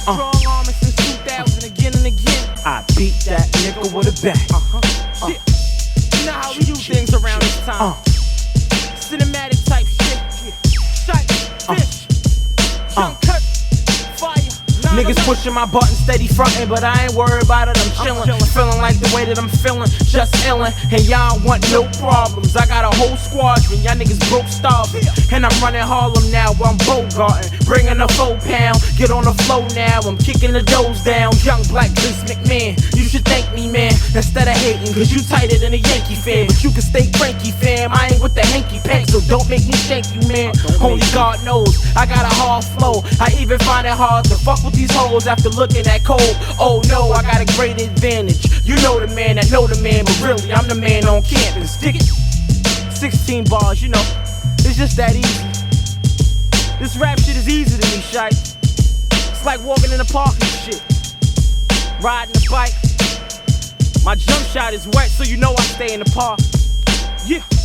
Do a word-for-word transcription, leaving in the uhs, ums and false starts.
Strong armor since two thousand, again and again. I beat that nigga with a bat. Uh-huh. Uh. Yeah. You know how we do things around this time. Uh. Cinematic type shit. Shite, fish, Uh. Junk Kirk, fire. Niggas pushing my button, steady frontin', but I ain't worried about it, I'm chillin'. Feeling like the way that I'm feeling, just illin'. And y'all want no problems. I got a whole squadron, y'all niggas broke starving. And I'm running Harlem now, I'm Bogartin'. Bringing a four pound, get on the flow now. I'm kicking the doors down, young black Vince McMahon. You should thank me, man, instead of hating, cause you tighter than a Yankee fan. But you can stay cranky, fam, I ain't with the hanky pack, so don't make me shank you, man. Only God knows, I got a hard flow. I even find it hard to fuck with these hoes after looking at cold. Oh no, I got a great advantage. You know the man that know the man, but really I'm the man on campus. Dig it? sixteen bars, you know, it's just that easy. This rap shit is easy to me, shite. It's like walking in the park and shit. Riding a bike. My jump shot is wet, so you know I stay in the park. Yeah.